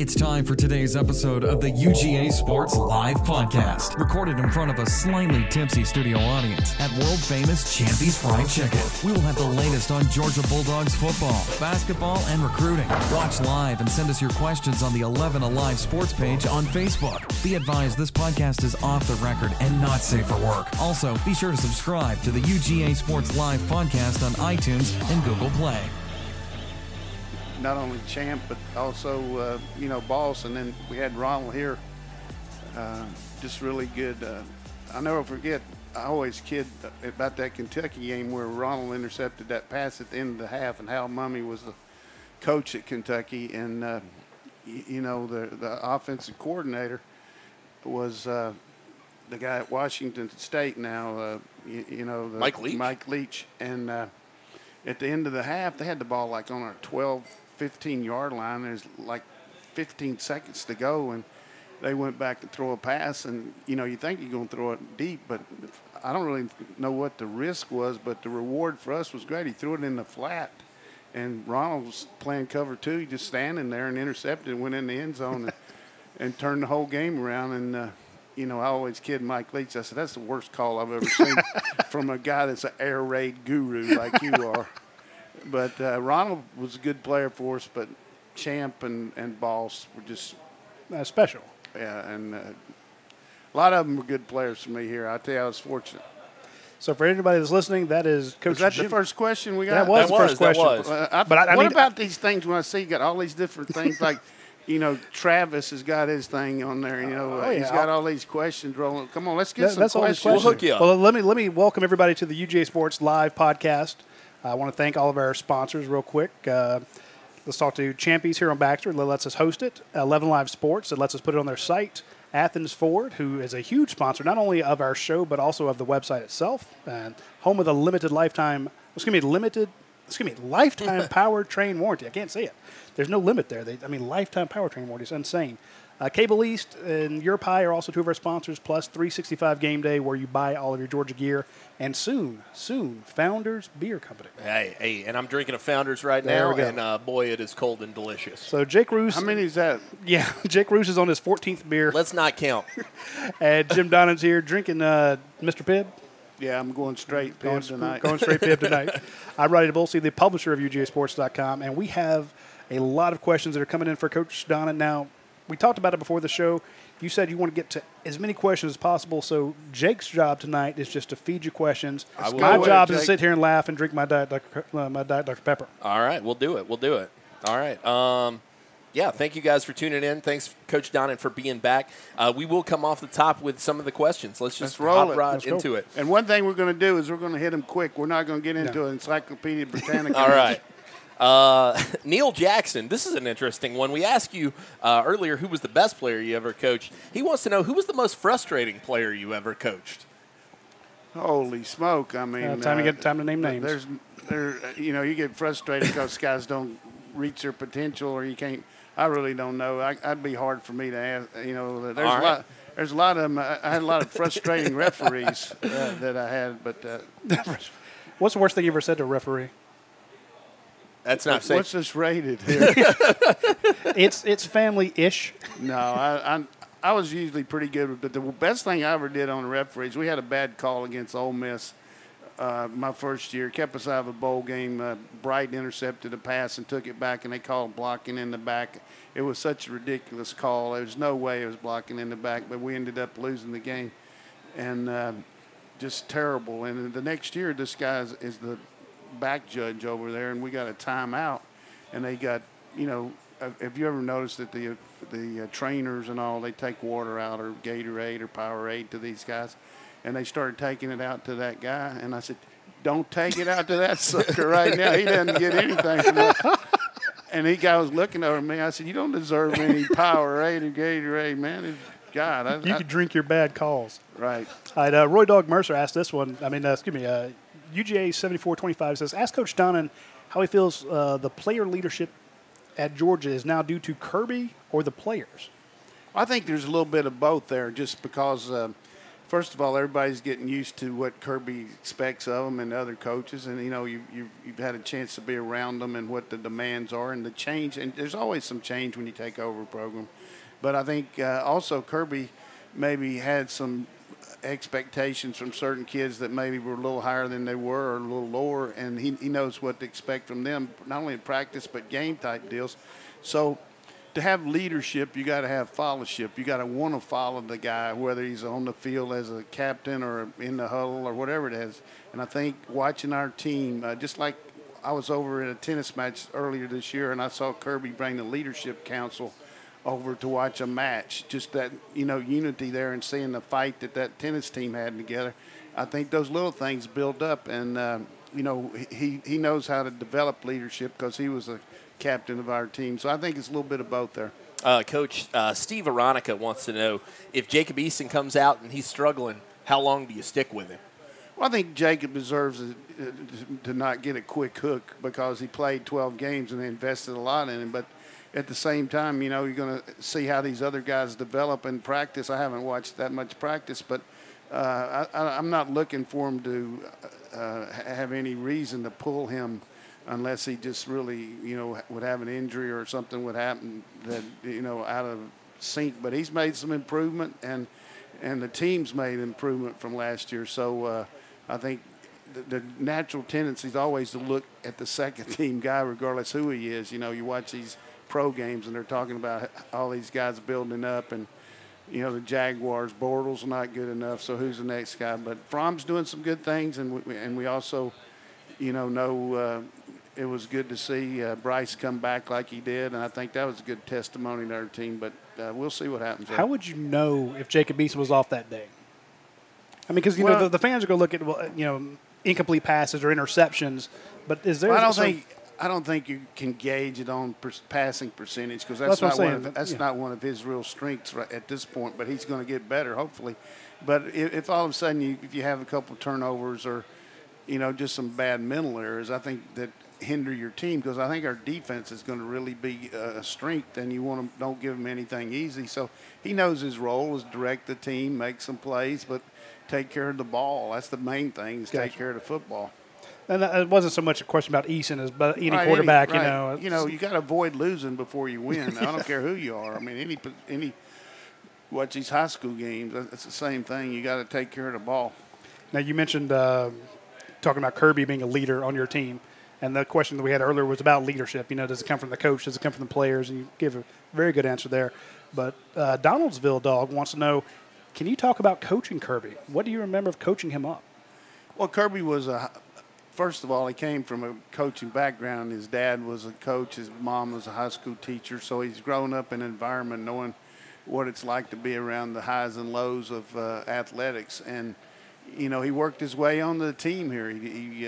It's time for today's episode of the UGA Sports Live Podcast, recorded in front of a slightly tipsy studio audience at world-famous Champy's Fried Chicken. We will have the latest on Georgia Bulldogs football, basketball, and recruiting. Watch live and send us your questions on the 11 Alive Sports page on Facebook. Be advised this podcast is off the record and not safe for work. Also, be sure to subscribe to the UGA Sports Live Podcast on iTunes and Google Play. Not only Champ, but also, Boss, and then we had Ronald here. Just really good. I'll never forget, I always kid about that Kentucky game where Ronald intercepted that pass at the end of the half, and Hal Mummy was the coach at Kentucky, and, the offensive coordinator was the guy at Washington State now, Mike Leach. Mike Leach. And at the end of the half, they had the ball like on our 15-yard line. There's like 15 seconds to go, and they went back to throw a pass. And, you think you're going to throw it deep, but I don't really know what the risk was, but the reward for us was great. He threw it in the flat, and Ronald was playing cover two. He just standing there and intercepted and went in the end zone and turned the whole game around. And, I always kid Mike Leach. I said, that's the worst call I've ever seen from a guy that's an air raid guru like you are. But Ronald was a good player for us, but Champ and Boss were just special. Yeah, and a lot of them were good players for me here. I tell you, I was fortunate. So for anybody that's listening, that is Coach Jim. Was that Jim. the first question we got? That was the first question. What about these things when I see you got all these different things like, Travis has got his thing on there. He's got all these questions rolling. Come on, let's get some questions. We'll hook you up. Well, let me welcome everybody to the UGA Sports Live Podcast. I want to thank all of our sponsors real quick. Let's talk to Champy's here on Baxter that lets us host it. 11 Live Sports that lets us put it on their site. Athens Ford, who is a huge sponsor not only of our show but also of the website itself, and home of the lifetime powertrain warranty. I can't say it. There's no limit there. Lifetime powertrain warranty is insane. Cable East and Your Pie are also two of our sponsors, plus 365 Game Day, where you buy all of your Georgia gear. And soon, Founders Beer Company. Hey, and I'm drinking a Founders right there now, and boy, it is cold and delicious. So Jake Roos. How many is that? Yeah, Jake Roos is on his 14th beer. Let's not count. And Jim Donnan's here drinking Mr. Pibb. Yeah, I'm going straight Pibb tonight. Going straight Pibb tonight. I'm Rodney DeBolsey, the publisher of UGASports.com, and we have a lot of questions that are coming in for Coach Donnan. Now, we talked about it before the show. You said you want to get to as many questions as possible, so Jake's job tonight is just to feed you questions. My job is to sit here and laugh and drink my Diet Dr. Pepper. All right, we'll do it. All right. Thank you guys for tuning in. Thanks, Coach Donnan, for being back. We will come off the top with some of the questions. Let's just hop right into it. And one thing we're going to do is we're going to hit them quick. We're not going to get into Encyclopedia Britannica. All right. Neil Jackson, this is an interesting one. We asked you earlier who was the best player you ever coached. He wants to know who was the most frustrating player you ever coached. Holy smoke! Time to name names. You get frustrated because guys don't reach their potential, or you can't. I really don't know. I'd be hard for me to ask. There's a lot of them. I had a lot of frustrating referees that I had, but what's the worst thing you ever said to a referee? That's not safe. What's this rated here? It's family-ish. No, I was usually pretty good. But the best thing I ever did on the referees, we had a bad call against Ole Miss my first year. Kept us out of a bowl game. Bright intercepted a pass and took it back, and they called blocking in the back. It was such a ridiculous call. There was no way it was blocking in the back, but we ended up losing the game. And just terrible. And the next year, this guy is the back judge over there, and we got a timeout, and they got, have you ever noticed that the trainers and all, they take water out or Gatorade or Powerade to these guys, and they started taking it out to that guy, and I said, don't take it out to that sucker right now. He doesn't get anything from that. And the guy was looking over me. I said, you don't deserve any Powerade or Gatorade, man. God, you could drink your bad calls. Right. All right, Roy Dog Mercer asked this one. UGA 7425 says, ask Coach Donnan how he feels the player leadership at Georgia is now due to Kirby or the players. I think there's a little bit of both there, just because first of all, everybody's getting used to what Kirby expects of them and other coaches, and you've had a chance to be around them and what the demands are and the change. And there's always some change when you take over a program, but I think also Kirby maybe had some expectations from certain kids that maybe were a little higher than they were or a little lower, and he knows what to expect from them, not only in practice but game type deals. So to have leadership, you got to have followership. You got to want to follow the guy, whether he's on the field as a captain or in the huddle or whatever it is. And I think watching our team, just like I was over at a tennis match earlier this year, and I saw Kirby bring the leadership council over to watch a match, just that, unity there and seeing the fight that tennis team had together. I think those little things build up, and, he knows how to develop leadership because he was a captain of our team. So I think it's a little bit of both there. Coach, Steve Aronica wants to know, if Jacob Eason comes out and he's struggling, how long do you stick with him? Well, I think Jacob deserves to not get a quick hook because he played 12 games and they invested a lot in him. But at the same time, you're going to see how these other guys develop in practice. I haven't watched that much practice, but I'm not looking for him to have any reason to pull him unless he just really, would have an injury or something would happen that, out of sync. But he's made some improvement, and the team's made improvement from last year. So I think the natural tendency is always to look at the second-team guy regardless who he is. You watch these pro games, and they're talking about all these guys building up, and the Jaguars, Bortles not good enough, so who's the next guy? But Fromm's doing some good things, and we also, know it was good to see Bryce come back like he did, and I think that was a good testimony to our team. But we'll see what happens. How would you know if Jacob Eason was off that day? I mean, because the fans are going to look at incomplete passes or interceptions, but is there? I don't think you can gauge it on passing percentage because that's not one of his real strengths at this point. But he's going to get better, hopefully. But if all of a sudden if you have a couple of turnovers or just some bad mental errors, I think that hinder your team because I think our defense is going to really be a strength, and you don't give him anything easy. So he knows his role is direct the team, make some plays, but take care of the ball. That's the main thing is take care of the football. And it wasn't so much a question about Eason as but any quarterback, you got to avoid losing before you win. I don't care who you are. I mean, any watch these high school games. It's the same thing. You got to take care of the ball. Now you mentioned talking about Kirby being a leader on your team, and the question that we had earlier was about leadership. Does it come from the coach? Does it come from the players? And you give a very good answer there. But Donaldsville Dog wants to know, can you talk about coaching Kirby? What do you remember of coaching him up? Well, Kirby was first of all, he came from a coaching background. His dad was a coach. His mom was a high school teacher. So he's grown up in an environment knowing what it's like to be around the highs and lows of athletics. And, he worked his way on the team here. He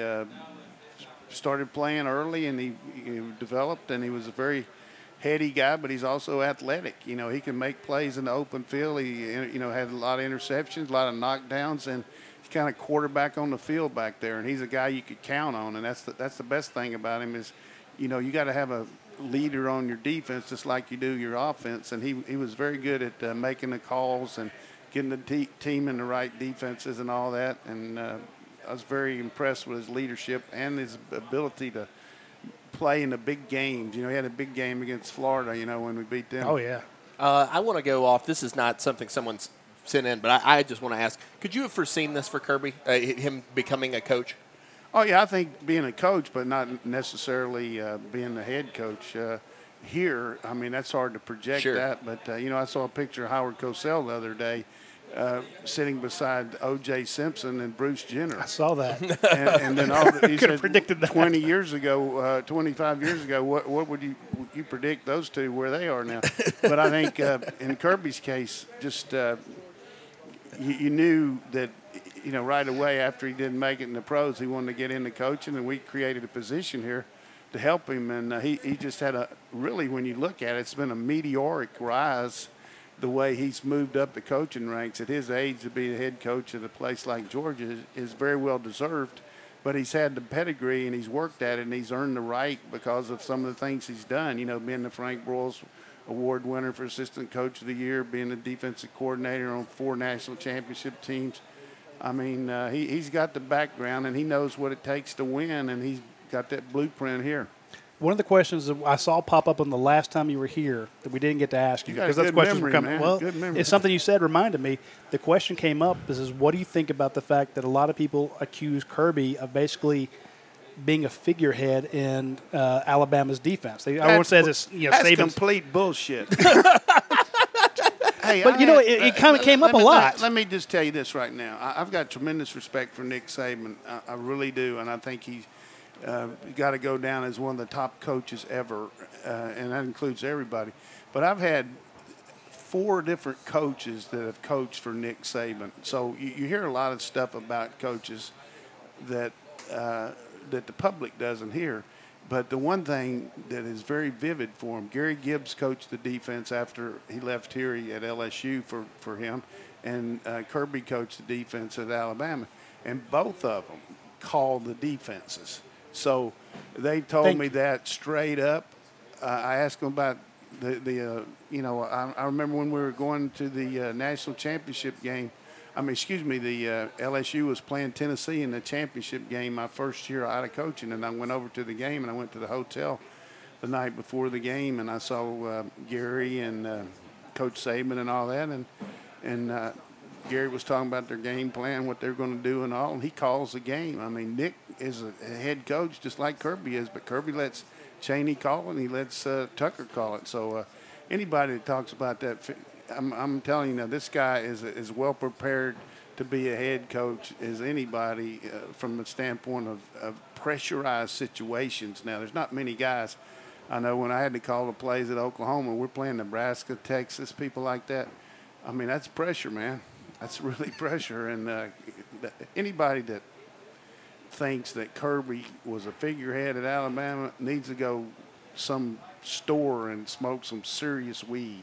started playing early, and he developed, and he was a very heady guy, but he's also athletic. He can make plays in the open field. He, had a lot of interceptions, a lot of knockdowns, and kind of quarterback on the field back there, and he's a guy you could count on, and that's the best thing about him is, you got to have a leader on your defense just like you do your offense, and he was very good at making the calls and getting the team in the right defenses and all that, and I was very impressed with his leadership and his ability to play in the big games. He had a big game against Florida, when we beat them. Oh, yeah. I want to go off. This is not something someone's sent in, but I just want to ask, could you have foreseen this for Kirby, him becoming a coach? Oh, yeah, I think being a coach, but not necessarily being the head coach here. I mean, that's hard to project that. But, I saw a picture of Howard Cosell the other day sitting beside O.J. Simpson and Bruce Jenner. I saw that. And then you could have predicted that. 25 years ago, what would you predict those two where they are now? But I think in Kirby's case, just you knew that, right away after he didn't make it in the pros, he wanted to get into coaching, and we created a position here to help him. And he just had really, when you look at it, it's been a meteoric rise the way he's moved up the coaching ranks. At his age, to be the head coach at a place like Georgia is very well deserved. But he's had the pedigree, and he's worked at it, and he's earned the right because of some of the things he's done. Being the Frank Broyles award winner for Assistant Coach of the Year, being the defensive coordinator on 4 national championship teams. I mean, he's got the background, and he knows what it takes to win, and he's got that blueprint here. One of the questions that I saw pop up on the last time you were here that we didn't get to ask you, because those questions were coming. Well, it's something you said reminded me. The question came up. This is, what do you think about the fact that a lot of people accuse Kirby of basically being a figurehead in Alabama's defense? Everyone says it's that's complete bullshit. Hey, but it kind of came up a lot. Let me just tell you this right now. I've got tremendous respect for Nick Saban. I really do, and I think he's got to go down as one of the top coaches ever, and that includes everybody. But I've had 4 different coaches that have coached for Nick Saban. So you hear a lot of stuff about coaches that the public doesn't hear. But the one thing that is very vivid for him, Gary Gibbs coached the defense after he left here at LSU for him, and Kirby coached the defense at Alabama. And both of them called the defenses. So they told me that straight up. I asked them about I remember when we were going to the national championship game. The LSU was playing Tennessee in the championship game my first year out of coaching, and I went over to the game, and I went to the hotel the night before the game, and I saw Gary and Coach Saban and all that, and Gary was talking about their game plan, what they're going to do and all, and he calls the game. I mean, Nick is a head coach just like Kirby is, but Kirby lets Chaney call it, and he lets Tucker call it. So anybody that talks about that, I'm telling you now, this guy is as well prepared to be a head coach as anybody from the standpoint of pressurized situations. Now, there's not many guys. I know when I had to call the plays at Oklahoma, we're playing Nebraska, Texas, people like that. I mean, that's pressure, man. That's really pressure. And anybody that thinks that Kirby was a figurehead at Alabama needs to go some store and smoke some serious weed.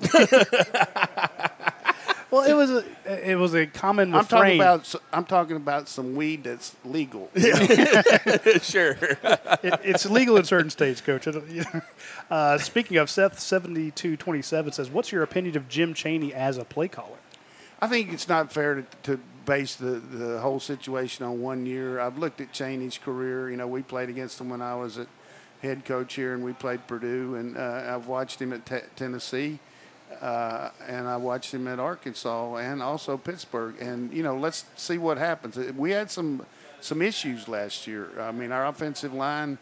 Well, it was a common refrain. I'm talking about some weed that's legal. Sure. It's legal in certain states, Coach. Speaking of, Seth7227 says, "What's your opinion of Jim Chaney as a play caller?" I think it's not fair to base the whole situation on 1 year. I've looked at Chaney's career. We played against him when I was at head coach here, and we played Purdue, and I've watched him at Tennessee. And I watched him at Arkansas and also Pittsburgh. And, let's see what happens. We had some issues last year. I mean, our offensive line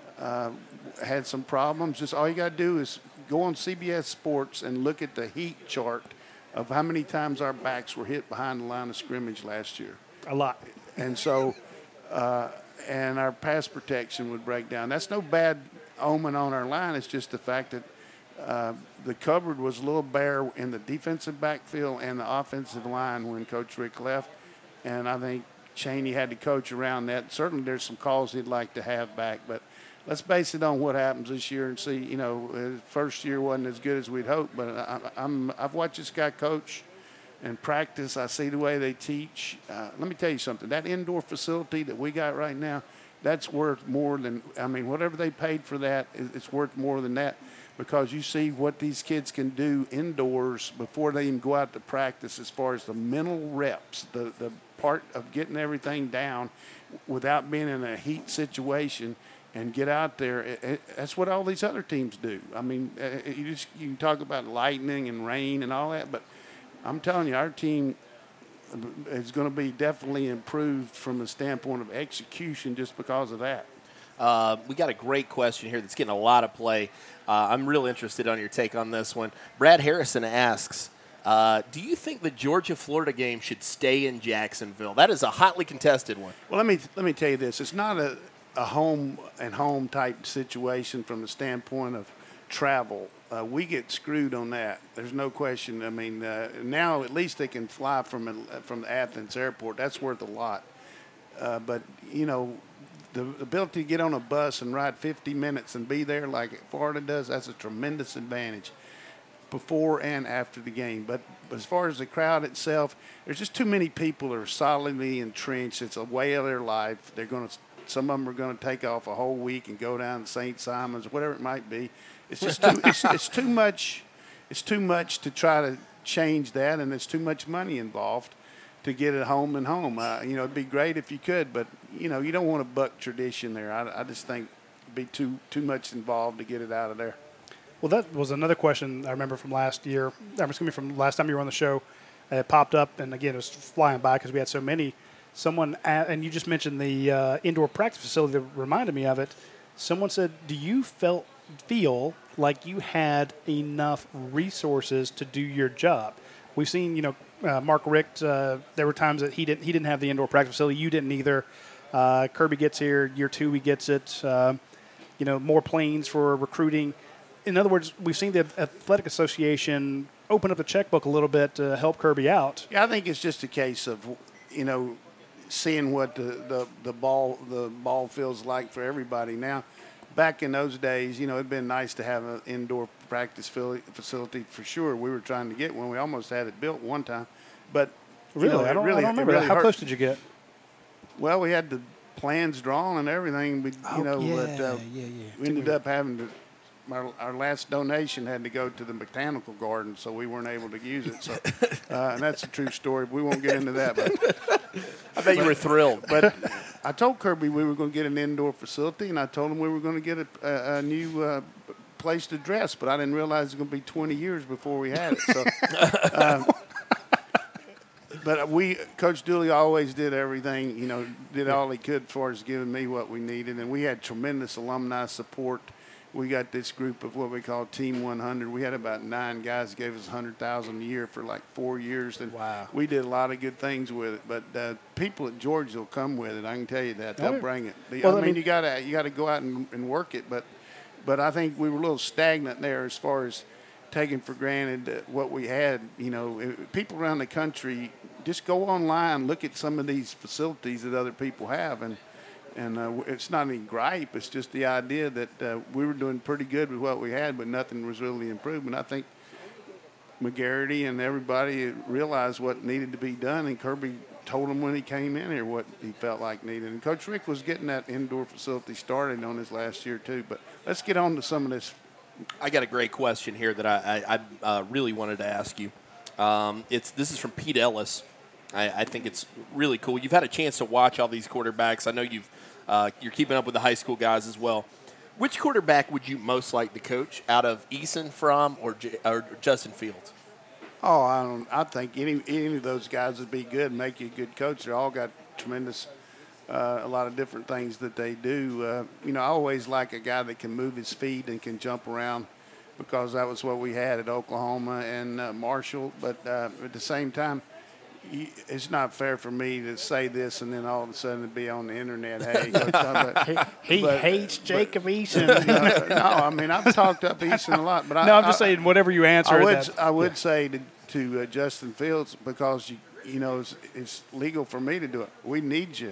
had some problems. Just all you got to do is go on CBS Sports and look at the heat chart of how many times our backs were hit behind the line of scrimmage last year. A lot. And so and our pass protection would break down. That's no bad omen on our line. It's just the fact that the cupboard was a little bare in the defensive backfield and the offensive line when Coach Rick left. And I think Chaney had to coach around that. Certainly there's some calls he'd like to have back, but let's base it on what happens this year and see. His first year wasn't as good as we'd hoped, but I've watched this guy coach and practice. I see the way they teach. Let me tell you something. That indoor facility that we got right now, that's worth more than, whatever they paid for that, it's worth more than that, because you see what these kids can do indoors before they even go out to practice as far as the mental reps, the part of getting everything down without being in a heat situation and get out there. That's what all these other teams do. You can talk about lightning and rain and all that, but I'm telling you, our team is going to be definitely improved from the standpoint of execution just because of that. We got a great question here that's getting a lot of play. I'm real interested on your take on this one. Brad Harrison asks, do you think the Georgia-Florida game should stay in Jacksonville? That is a hotly contested one. Well, let me tell you this. It's not a home type situation from the standpoint of travel. We get screwed on that. There's no question. Now at least they can fly from the Athens airport. That's worth a lot. But, the ability to get on a bus and ride 50 minutes and be there like Florida does, that's a tremendous advantage before and after the game. But as far as the crowd itself, there's just too many people that are solidly entrenched. It's a way of their life. Some of them are going to take off a whole week and go down to St. Simon's, whatever it might be. It's just it's too much. it's too much to try to change that, and it's too much money involved to get it home and home. It'd be great if you could, but you don't want to buck tradition there. I just think it'd be too much involved to get it out of there. Well, that was another question I remember from last year. From last time you were on the show. It popped up, and again, it was flying by because we had so many. And you just mentioned the indoor practice facility that reminded me of it. Someone said, do you feel like you had enough resources to do your job? We've seen, Mark Richt, there were times that he didn't have the indoor practice facility. You didn't either. Kirby gets here, year 2 he gets it. More planes for recruiting. In other words, we've seen the Athletic Association open up the checkbook a little bit to help Kirby out. Yeah, I think it's just a case of, seeing what the ball feels like for everybody. Now, back in those days, it'd been nice to have an indoor practice facility for sure. We were trying to get one. We almost had it built one time, but really, I don't remember that. How close did you get? Well, we had the plans drawn and everything. We ended up having to. Our last donation had to go to the botanical garden, so we weren't able to use it. So, and that's a true story. We won't get into that. But I bet you were thrilled. But I told Kirby we were going to get an indoor facility, and I told him we were going to get a new place to dress. But I didn't realize it was going to be 20 years before we had it. So, but Coach Dooley always did everything. Did all he could for us, giving me what we needed, and we had tremendous alumni support. We got this group of what we call Team 100. We had about 9 guys gave us $100,000 a year for like 4 years. And wow. We did a lot of good things with it. But people at Georgia will come with it. I can tell you that. They'll bring it. Well, you gotta go out and work it. But I think we were a little stagnant there as far as taking for granted what we had. People around the country, just go online, look at some of these facilities that other people have, and it's not any gripe. It's just the idea that we were doing pretty good with what we had, but nothing was really improved. And I think McGarity and everybody realized what needed to be done, and Kirby told them when he came in here what he felt like needed. And Coach Richt was getting that indoor facility started on his last year too. But let's get on to some of this. I got a great question here that I really wanted to ask you. This is from Pete Ellis. I think it's really cool. You've had a chance to watch all these quarterbacks. I know you're keeping up with the high school guys as well. Which quarterback would you most like to coach out of Eason, Fromm, or Justin Fields? Oh, I think any of those guys would be good and make you a good coach. They all got tremendous, a lot of different things that they do. I always like a guy that can move his feet and can jump around, because that was what we had at Oklahoma and Marshall. But at the same time, it's not fair for me to say this and then all of a sudden it'd be on the internet. Hey, he hates Jacob Eason. No, I've talked up Eason a lot, but I'm just saying whatever you answer. I would say to Justin Fields, because it's legal for me to do it. We need you.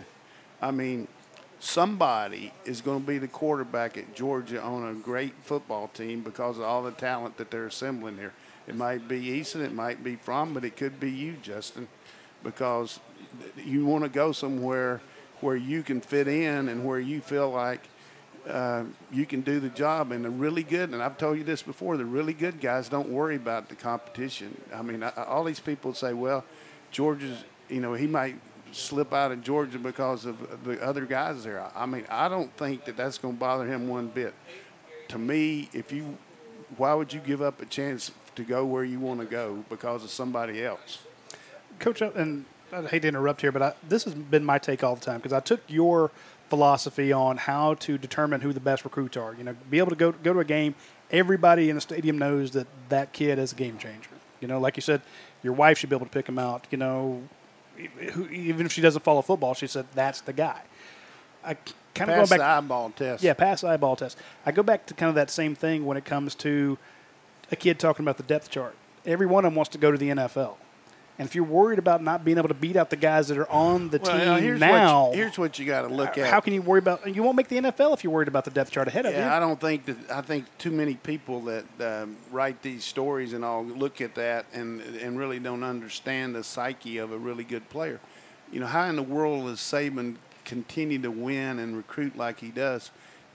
Somebody is going to be the quarterback at Georgia on a great football team because of all the talent that they're assembling here. It might be Eason, it might be Fromm, but it could be you, Justin, because you want to go somewhere where you can fit in and where you feel like you can do the job. And the really good, and I've told you this before, the really good guys don't worry about the competition. All these people say, well, Georgia's, he might slip out of Georgia because of the other guys there. I don't think that's going to bother him one bit. To me, why would you give up a chance to go where you want to go because of somebody else? Coach, and I hate to interrupt here, but this has been my take all the time, because I took your philosophy on how to determine who the best recruits are. Be able to go to a game, everybody in the stadium knows that kid is a game changer. Like you said, your wife should be able to pick him out. Even if she doesn't follow football, she said that's the guy. I kind of pass go back the eyeball test. Yeah, pass the eyeball test. I go back to kind of that same thing when it comes to a kid talking about the depth chart. Every one of them wants to go to the NFL. And if you're worried about not being able to beat out the guys that are on the team here's what you got to look at. How can you worry about? You won't make the NFL if you're worried about the depth chart ahead of you. I don't think that. I think too many people that write these stories and all look at that and really don't understand the psyche of a really good player. How in the world does Saban continue to win and recruit like he does?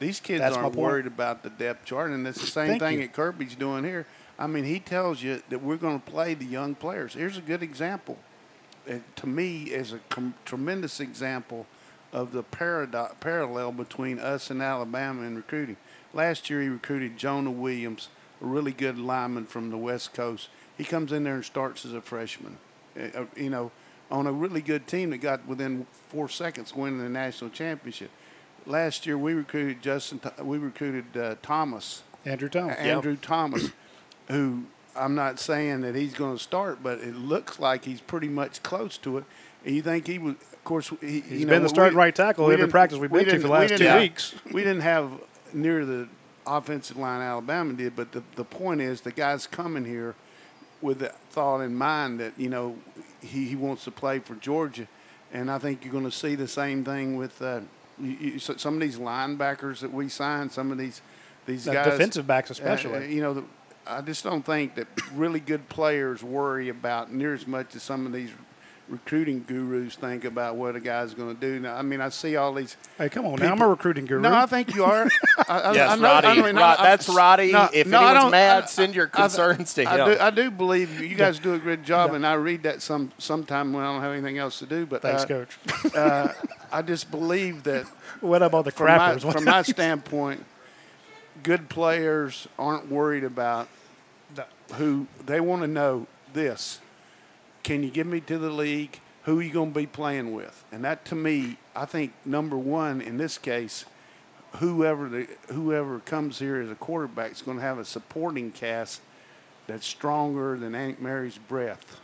These kids That's my aren't point. worried about the depth chart, and it's the same Thank thing you. that Kirby's doing here. I mean, he tells you that we're going to play the young players. Here's a good example. To me, is a tremendous example of the parallel between us and Alabama in recruiting. Last year, he recruited Jonah Williams, a really good lineman from the West Coast. He comes in there and starts as a freshman, on a really good team that got within 4 seconds winning the national championship. Last year, we recruited Thomas. Andrew Thomas. Andrew Thomas, who I'm not saying that he's going to start, but it looks like he's pretty much close to it. And you think he would, of course, He's been the starting right tackle every practice we've been to for the last 2 weeks. We didn't have near the offensive line Alabama did, but the point is the guy's coming here with the thought in mind that, he wants to play for Georgia. And I think you're going to see the same thing with some of these linebackers that we signed, some of these guys. Defensive backs especially. I just don't think that really good players worry about near as much as some of these recruiting gurus think about what a guy's going to do. Now, I mean, I see all these. Hey, come on now. I'm a recruiting guru. No, I think you are. Yes, Roddy. That's Roddy. If anyone's mad, send your concerns to him. I do believe you guys do a good job, and I read that sometime when I don't have anything else to do. But Thanks, Coach. I just believe that What about the crappers? from my standpoint, good players aren't worried about who they want to know this. Can you get me to the league? Who are you going to be playing with? And that, to me, I think number one in this case, whoever comes here as a quarterback is going to have a supporting cast that's stronger than Aunt Mary's breath.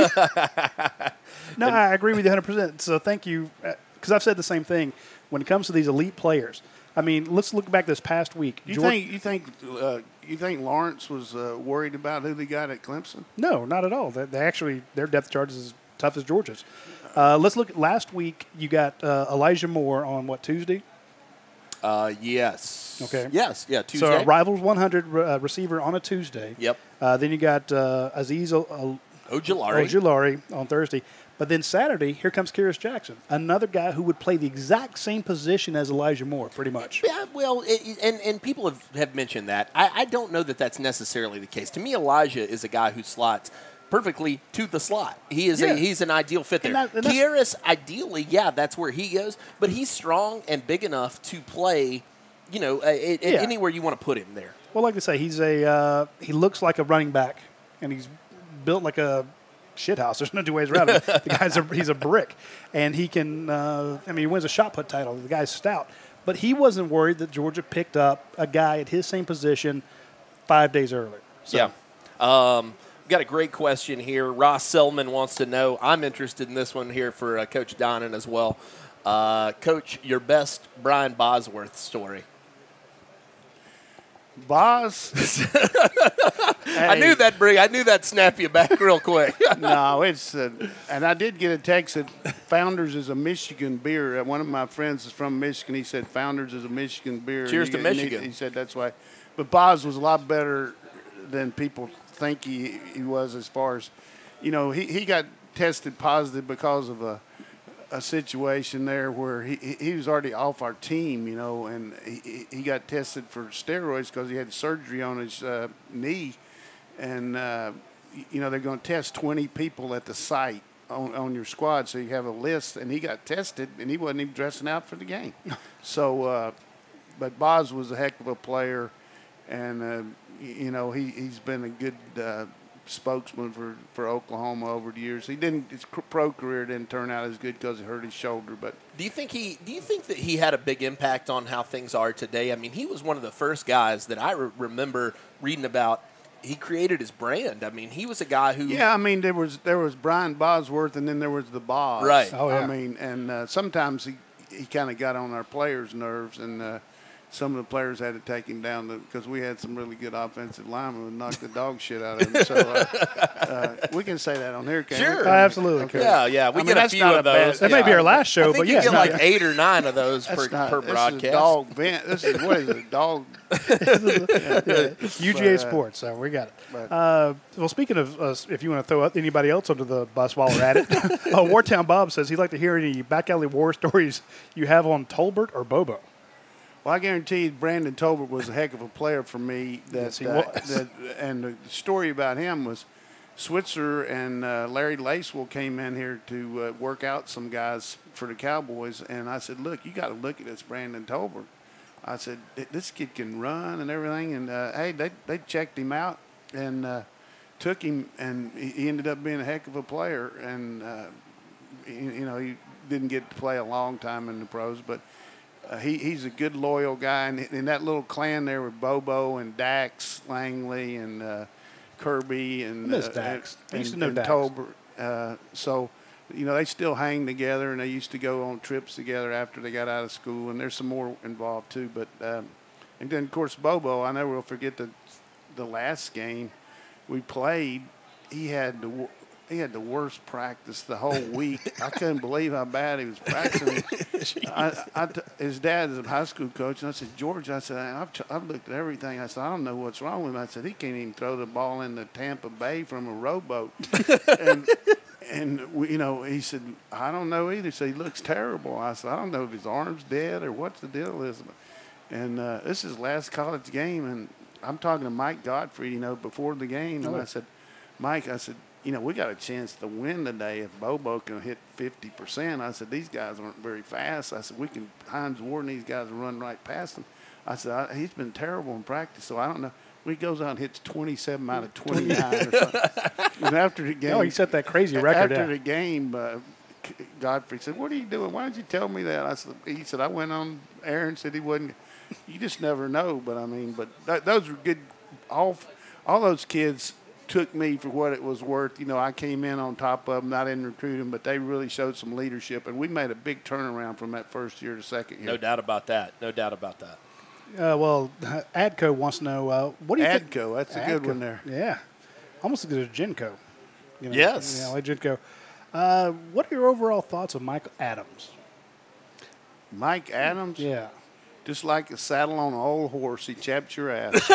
No, I agree with you 100%. So thank you, because I've said the same thing when it comes to these elite players. I mean, let's look back this past week. You think Lawrence was worried about who they got at Clemson? No, not at all. They actually, their depth chart is as tough as Georgia's. Let's look at last week. You got Elijah Moore on Tuesday? Yes. Okay. Yes. Yeah. Tuesday. So Rivals 100 receiver on a Tuesday. Yep. Then you got Aziz Ojulari on Thursday. But then Saturday, here comes Kyrus Jackson, another guy who would play the exact same position as Elijah Moore, pretty much. Yeah, well, and people have mentioned that. I don't know that that's necessarily the case. To me, Elijah is a guy who slots perfectly to the slot. He's an ideal fit there. Kyrus, ideally, that's where he goes. But he's strong and big enough to play, anywhere you want to put him there. Well, like I say, he looks like a running back, and he's built like a shit house. There's no two ways around it. The guy's he's a brick, and he can. He wins a shot put title. The guy's stout, but he wasn't worried that Georgia picked up a guy at his same position 5 days earlier. So. Yeah. Got a great question here. Ross Selman wants to know. I'm interested in this one here for Coach Donnan as well. Coach, your best Brian Bosworth story. Boz. I knew that snap you back real quick. No, it's and I did get a text that Founders is a Michigan beer. One of my friends is from Michigan. He said Founders is a Michigan beer. Cheers to Michigan. He said that's why. But Boz was a lot better than people think he was as far as, he got tested positive because of a situation there where he was already off our team, and he got tested for steroids because he had surgery on his knee. And, they're going to test 20 people at the site on your squad, so you have a list. And he got tested, and he wasn't even dressing out for the game. So, but Boz was a heck of a player, and, he's been a good spokesman for Oklahoma over the years. His pro career didn't turn out as good because he hurt his shoulder. But do you think that he had a big impact on how things are today? I mean, he was one of the first guys that I remember reading about. He created his brand. I mean, he was a guy who. Yeah, I mean, there was Brian Bosworth, and then there was the Boz. Right. Oh, yeah. I mean, and sometimes he kind of got on our players' nerves, and some of the players had to take him down because we had some really good offensive linemen who knocked the dog shit out of him. So we can say that on here, can't Sure. we? Absolutely. Okay. Yeah. We get a few of those. That may be our last show, I think but you get like 8 or 9 of those per broadcast. This is dog vent. This is what is it? Dog. UGA Sports, so we got it. Well, speaking of, if you want to throw anybody else under the bus while we're at it, Wartown Bob says he'd like to hear any back alley war stories you have on Tolbert or Bobo. Well, I guarantee you Brandon Tolbert was a heck of a player for me. Yes, he was. And the story about him was Switzer and Larry Lacewell came in here to work out some guys for the Cowboys. And I said, look, you got to look at this Brandon Tolbert. I said, this kid can run and everything. And, hey, they checked him out and took him, and he ended up being a heck of a player. And, he didn't get to play a long time in the pros, but he's a good, loyal guy. And in that little clan there with Bobo and Dax Langley and Kirby and Dax. I used to know and Dax. Tolbert. So, they still hang together, and they used to go on trips together after they got out of school. And there's some more involved too. But and then of course Bobo, I never will forget the last game we played. He had the worst practice the whole week. I couldn't believe how bad he was practicing. His dad is a high school coach, and I said, George, I said, I've looked at everything. I said, I don't know what's wrong with him. I said, he can't even throw the ball into Tampa Bay from a rowboat. He said, I don't know either. So he looks terrible. I said, I don't know if his arm's dead or what the deal is. And this is his last college game, and I'm talking to Mike Godfrey, before the game. And I said, Mike, we got a chance to win today if Bobo can hit 50%. I said, these guys aren't very fast. I said, Hines Ward and these guys will run right past him. I said, he's been terrible in practice, so I don't know. He goes out and hits 27 out of 29 or something. And after the game. He set that crazy record After the game, Godfrey said, what are you doing? Why didn't you tell me that? He said, I went on air and said he wasn't. You just never know. But those were good. All those kids took me for what it was worth. I came in on top of them. I didn't recruit them, but they really showed some leadership, and we made a big turnaround from that first year to second year. No doubt about that. Adco wants to know, what do you think? Adco, that's a good one there. Yeah. Almost as good as Genco. Yes. Yeah, like Genco. What are your overall thoughts of Mike Adams? Mike Adams? Yeah. Just like a saddle on an old horse, he chaps your ass.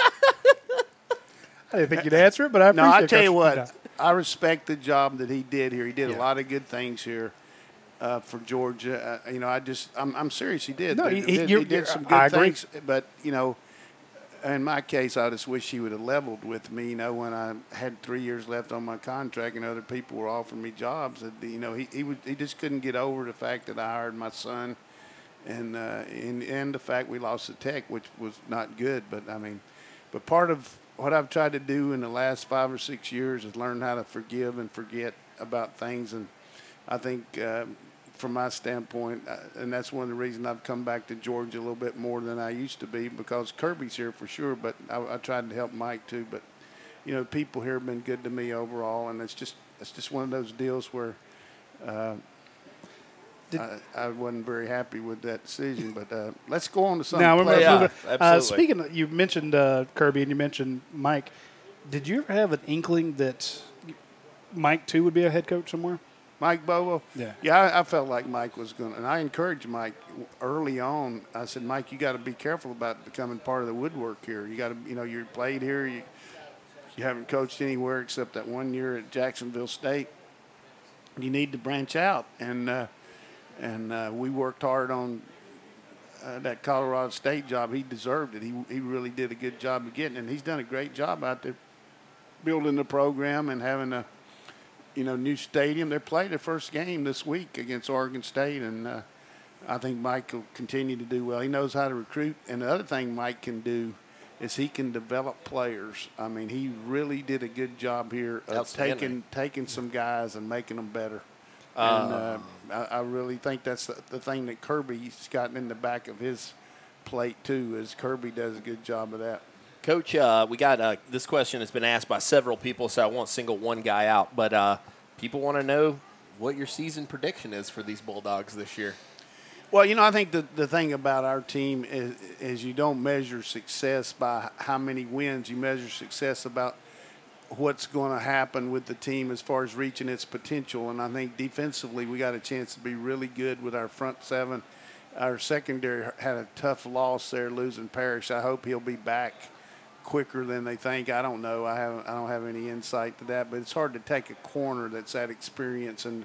I didn't think you'd answer it, but I appreciate it. No, I tell you what, I respect the job that he did here. He did a lot of good things here for Georgia. I'm serious. He did. No, he did some good I agree. things. But in my case, I just wish he would have leveled with me. When I had 3 years left on my contract and other people were offering me jobs, he just couldn't get over the fact that I hired my son, and the fact we lost the Tech, which was not good. But part of what I've tried to do in the last 5 or 6 years is learn how to forgive and forget about things. And I think from my standpoint, and that's one of the reasons I've come back to Georgia a little bit more than I used to be, because Kirby's here for sure, but I tried to help Mike too. But, people here have been good to me overall, and it's just one of those deals where I wasn't very happy with that decision, but let's go on to something. Now, absolutely. Speaking of, you mentioned Kirby and you mentioned Mike. Did you ever have an inkling that Mike, too, would be a head coach somewhere? Mike Bobo? Yeah. Yeah, I felt like Mike was going to, and I encouraged Mike early on. I said, Mike, you got to be careful about becoming part of the woodwork here. You got to, you're played here. You haven't coached anywhere except that 1 year at Jacksonville State. You need to branch out. And we worked hard on that Colorado State job. He deserved it. He really did a good job of getting it. And he's done a great job out there building the program and having a new stadium. They played their first game this week against Oregon State, and I think Mike will continue to do well. He knows how to recruit. And the other thing Mike can do is he can develop players. He really did a good job here of taking some guys and making them better. And I really think that's the thing that Kirby's gotten in the back of his plate, too, is Kirby does a good job of that. Coach, we got this question has been asked by several people, so I won't single one guy out. But people want to know what your season prediction is for these Bulldogs this year. Well, I think the thing about our team is you don't measure success by how many wins. You measure success about what's going to happen with the team as far as reaching its potential. And I think defensively we got a chance to be really good with our front seven. Our secondary had a tough loss there, losing Parrish. I hope he'll be back quicker than they think. I don't know. I don't have any insight to that, but it's hard to take a corner that's that experience and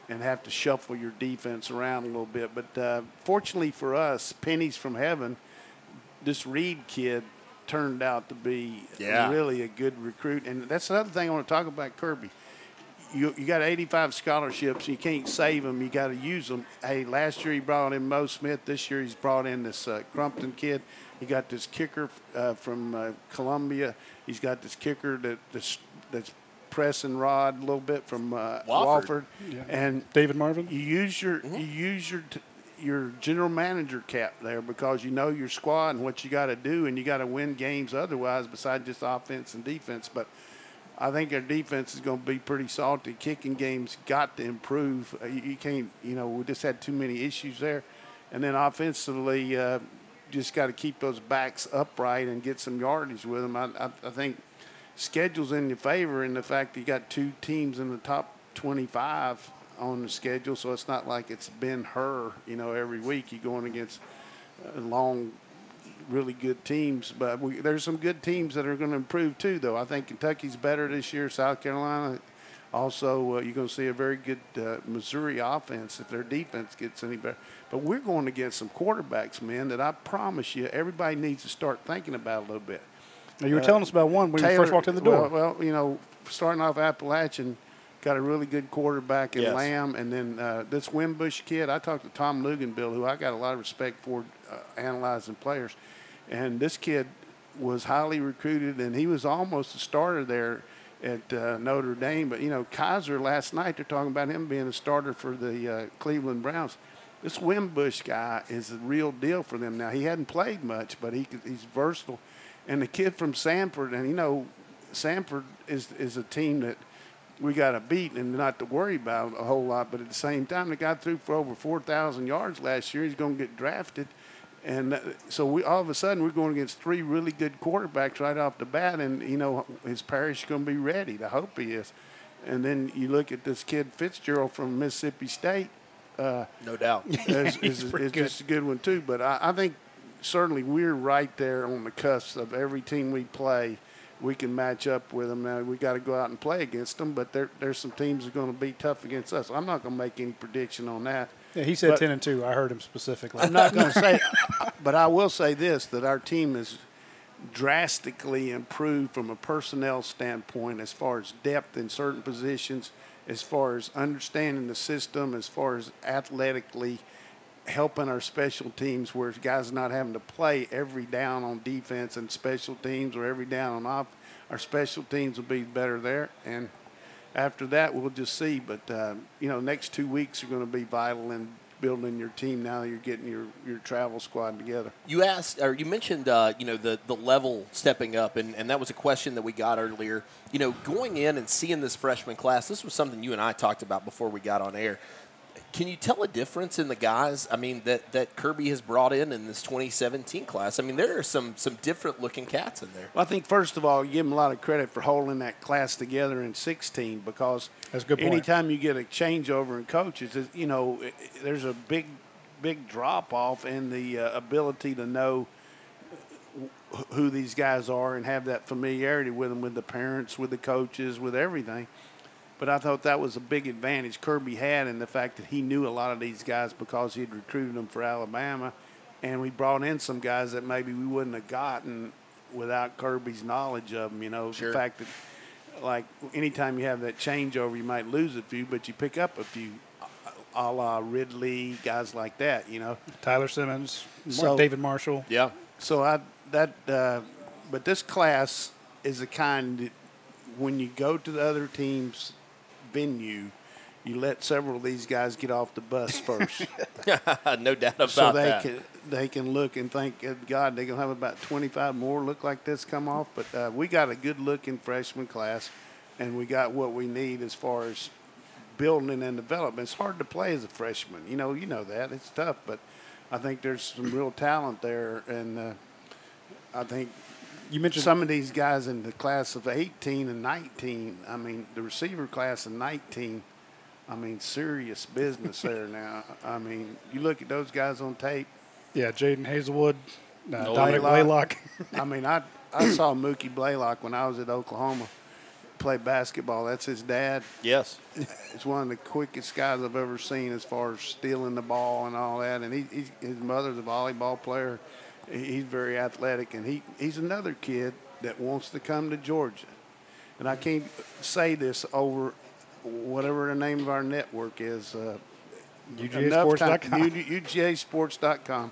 and have to shuffle your defense around a little bit. But fortunately for us, pennies from heaven, this Reed kid turned out to be really a good recruit. And that's another thing I want to talk about Kirby. You got 85 scholarships. You can't save them. You got to use them. Hey, last year he brought in Mo Smith. This year he's brought in this Crumpton kid. He got this kicker from Columbia. He's got this kicker that's pressing rod a little bit from Wofford. Yeah. And David Marvin. You use your general manager cap there because you know your squad and what you got to do, and you got to win games otherwise besides just offense and defense. But I think our defense is going to be pretty salty. Kicking games got to improve. You can't, we just had too many issues there. And then offensively, just got to keep those backs upright and get some yardage with them. I think schedule's in your favor in the fact that you got two teams in the top 25 on the schedule, so it's not like it's been every week. You're going against long, really good teams, but there's some good teams that are going to improve too, though. I think Kentucky's better this year. South Carolina, also, you're going to see a very good Missouri offense if their defense gets any better. But we're going against some quarterbacks, man, that I promise you everybody needs to start thinking about a little bit. Now, you were telling us about one when you first walked in the door. Well, starting off Appalachian, got a really good quarterback in Lamb, and then this Wimbush kid, I talked to Tom Luganbill, who I got a lot of respect for analyzing players. And this kid was highly recruited, and he was almost a starter there at Notre Dame. But, Kaiser last night, they're talking about him being a starter for the Cleveland Browns. This Wimbush guy is a real deal for them. Now, he hadn't played much, but he's versatile. And the kid from Samford, and, Samford is a team that we got to beat and not to worry about a whole lot. But at the same time, the guy threw for over 4,000 yards last year. He's going to get drafted. And so all of a sudden, we're going against three really good quarterbacks right off the bat, and, his parish is going to be ready. I hope he is. And then you look at this kid Fitzgerald from Mississippi State. No doubt. It's just a good one, too. But I think certainly we're right there on the cusp of every team we play. We can match up with them. Now, we got to go out and play against them, but there's some teams that are going to be tough against us. I'm not going to make any prediction on that. Yeah, he said 10-2. I heard him specifically. I'm not going to say, but I will say this, that our team is drastically improved from a personnel standpoint as far as depth in certain positions, as far as understanding the system, as far as athletically helping our special teams where guys are not having to play every down on defense and special teams or every down on off. Our special teams will be better there. And after that, we'll just see. But, next 2 weeks are going to be vital in building your team now that you're getting your travel squad together. You mentioned, the level stepping up, and that was a question that we got earlier. Going in and seeing this freshman class, this was something you and I talked about before we got on air. Can you tell a difference in the guys, that Kirby has brought in this 2017 class? There are some different-looking cats in there. Well, I think, first of all, you give them a lot of credit for holding that class together in 16 because that's a good point. Anytime you get a changeover in coaches, there's a big drop-off in the ability to know who these guys are and have that familiarity with them, with the parents, with the coaches, with everything. But I thought that was a big advantage Kirby had in the fact that he knew a lot of these guys because he had recruited them for Alabama. And we brought in some guys that maybe we wouldn't have gotten without Kirby's knowledge of them. Sure. The fact that, like, anytime you have that changeover, you might lose a few, but you pick up a few, a la Ridley, guys like that, Tyler Simmons, David Marshall. Yeah. So but this class is the kind that when you go to the other team's venue, you let several of these guys get off the bus first. No doubt about so that. They can look and think, God, they're going to have about 25 more look like this come off. But we got a good-looking freshman class, and we got what we need as far as building and development. It's hard to play as a freshman. You know that. It's tough, but I think there's some real talent there, and I think you mentioned some of these guys in the class of 18 and 19. The receiver class of 19, serious business there now. You look at those guys on tape. Yeah, Jaden Hazelwood, Dominic Blaylock. I saw Mookie Blaylock when I was at Oklahoma. play basketball. That's his dad. Yes. It's one of the quickest guys I've ever seen as far as stealing the ball and all that. And his mother's a volleyball player. He's very athletic, and he's another kid that wants to come to Georgia. And I can't say this over whatever the name of our network is. UGAsports.com. UGAsports.com.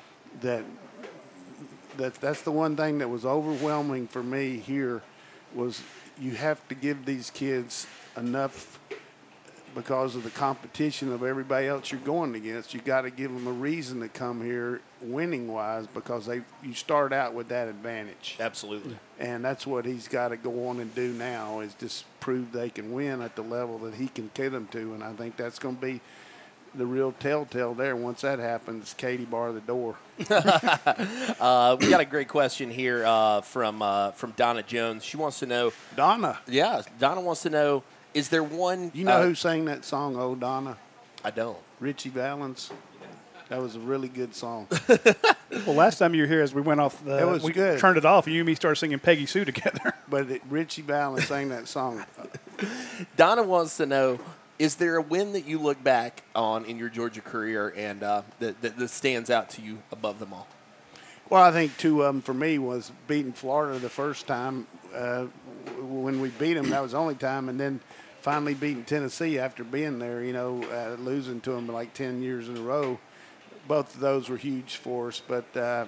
That's the one thing that was overwhelming for me here was you have to give these kids enough because of the competition of everybody else you're going against. You got to give them a reason to come here winning-wise because you start out with that advantage. Absolutely. And that's what he's got to go on and do now is just prove they can win at the level that he can get them to. And I think that's going to be the real telltale there. Once that happens, Katie bar the door. We got a great question here from Donna Jones. She wants to know. Donna. Yeah, Donna wants to know, is there one. You know who sang that song, Oh Donna? I don't. Richie Valens. That was a really good song. Well, last time you were here, as we went off, It was we good. turned it off, and you and me started singing Peggy Sue together. But Richie Valens sang that song. Donna wants to know, is there a win that you look back on in your Georgia career and that stands out to you above them all? Well, I think two of them for me was beating Florida the first time. When we beat them, that was the only time. And then finally beating Tennessee after being there, losing to them like 10 years in a row. Both of those were huge for us. But,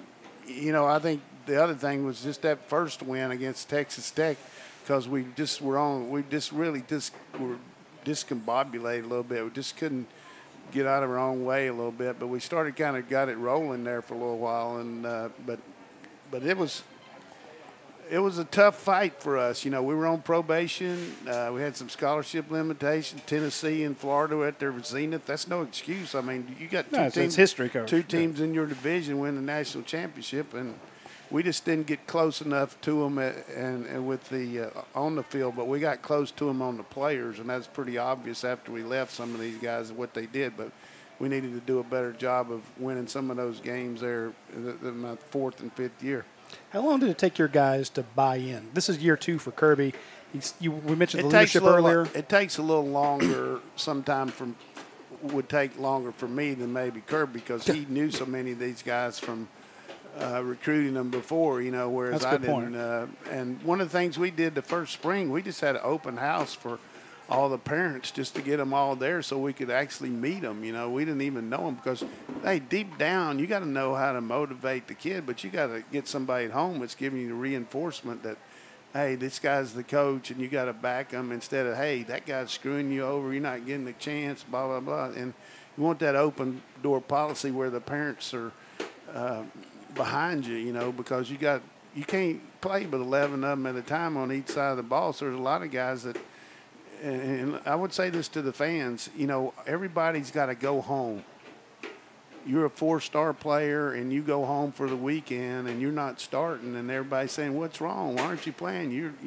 I think the other thing was just that first win against Texas Tech because we were discombobulated a little bit. We just couldn't get out of our own way a little bit, but we started kind of got it rolling there for a little while, and but it was a tough fight for us. We were on probation. We had some scholarship limitations. Tennessee and Florida were at their zenith. That's no excuse. I mean, you got two teams. It's history, Coach. Two teams in your division win the national championship, and we just didn't get close enough to them and with the on the field, but we got close to them on the players, and that's pretty obvious after we left some of these guys what they did. But we needed to do a better job of winning some of those games there in my fourth and fifth year. How long did it take your guys to buy in? This is year 2 for Kirby. We mentioned the Takes leadership earlier. It takes a little longer. Sometimes would take longer for me than maybe Kirby because he knew so many of these guys from recruiting them before, whereas That's a I good point. didn't. And one of the things we did the first spring, we just had an open house for all the parents just to get them all there so we could actually meet them. We didn't even know them because, hey, deep down, you got to know how to motivate the kid, but you got to get somebody at home that's giving you the reinforcement that, hey, this guy's the coach, and you got to back them instead of, hey, that guy's screwing you over, you're not getting the chance, blah, blah, blah. And you want that open door policy where the parents are behind you, because you can't play but 11 of them at a time on each side of the ball. So there's a lot of guys that, and I would say this to the fans, everybody's got to go home. You're a 4-star player and you go home for the weekend and you're not starting, and everybody's saying, "What's wrong? Why aren't you playing?"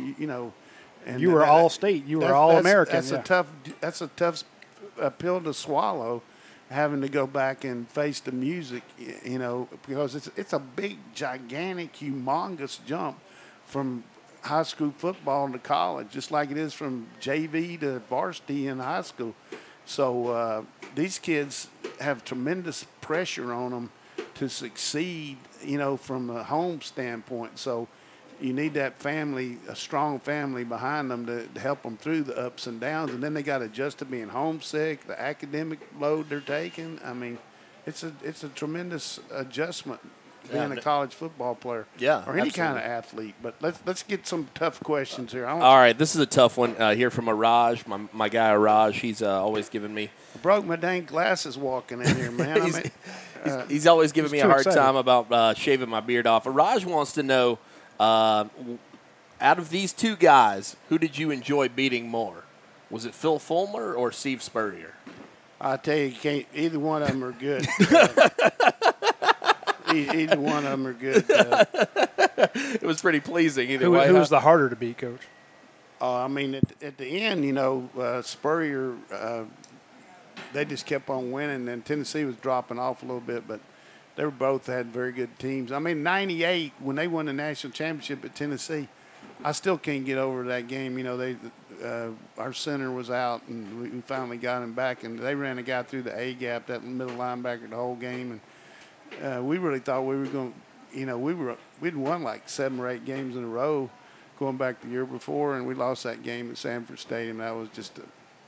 And You were all state. You were all American. That's a tough pill to swallow, having to go back and face the music, because it's a big, gigantic, humongous jump from high school football to college, just like it is from JV to varsity in high school. So these kids have tremendous pressure on them to succeed, from a home standpoint. So you need that family, a strong family behind them to help them through the ups and downs. And then they got to adjust to being homesick, the academic load they're taking. I mean, it's a tremendous adjustment being a college football player, Yeah, or any absolutely. kind of athlete. But let's get some tough questions here. All right, this is a tough one here from Araj, my guy Araj. He's always giving me. I broke my dang glasses walking in here, man. He's always giving me a too hard excited. time about shaving my beard off. Araj wants to know, out of these two guys, who did you enjoy beating more? Was it Phil Fulmer or Steve Spurrier? I tell you, either one of them are good. Either one of them are good. It was pretty pleasing either way. Who was the harder to beat, Coach? I mean, at the end, Spurrier, they just kept on winning, and Tennessee was dropping off a little bit, but they both had very good teams. I mean, 98, when they won the national championship at Tennessee, I still can't get over that game. You know, our center was out, and we finally got him back, and they ran a guy through the A gap, that middle linebacker, the whole game, and we really thought we were going. You know, we'd won like 7 or 8 games in a row, going back the year before, and we lost that game at Sanford Stadium. That was just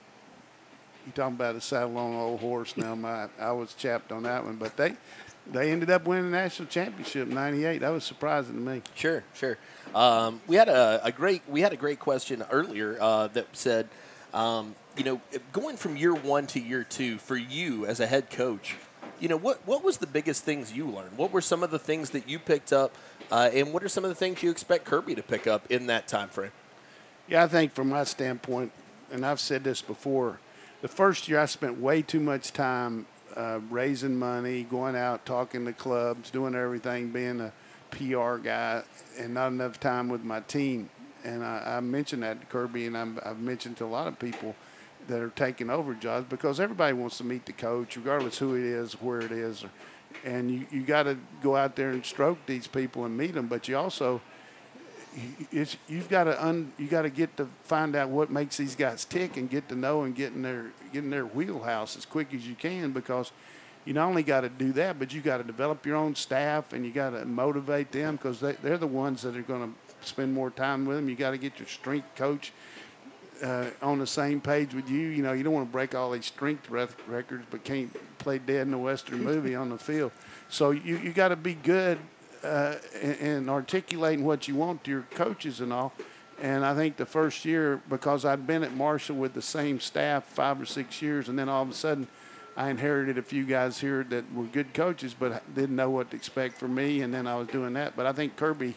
you talking about a saddle on an old horse. Now I was chapped on that one, but they ended up winning the national championship in '98. That was surprising to me. Sure. We had a great question earlier that said, you know, going from year 1 to year 2 for you as a head coach, you know, what was the biggest things you learned? What were some of the things that you picked up, and what are some of the things you expect Kirby to pick up in that time frame? Yeah, I think from my standpoint, and I've said this before, the first year I spent way too much time raising money, going out, talking to clubs, doing everything, being a PR guy, and not enough time with my team. And I mentioned that to Kirby, and I've mentioned to a lot of people that are taking over jobs, because everybody wants to meet the coach, regardless who it is, where it is. And you got to go out there and stroke these people and meet them, but you also you've got to get to find out what makes these guys tick and get to know and get in their wheelhouse as quick as you can, because you not only got to do that, but you got to develop your own staff, and you got to motivate them, because they're the ones that are going to spend more time with them. You got to get your strength coach on the same page with you. You know, you don't want to break all these strength records, but can't play dead in a Western movie on the field. So you got to be good in articulating what you want to your coaches and all. And I think the first year, because I'd been at Marshall with the same staff 5 or 6 years, and then all of a sudden I inherited a few guys here that were good coaches but didn't know what to expect from me, and then I was doing that. But I think Kirby,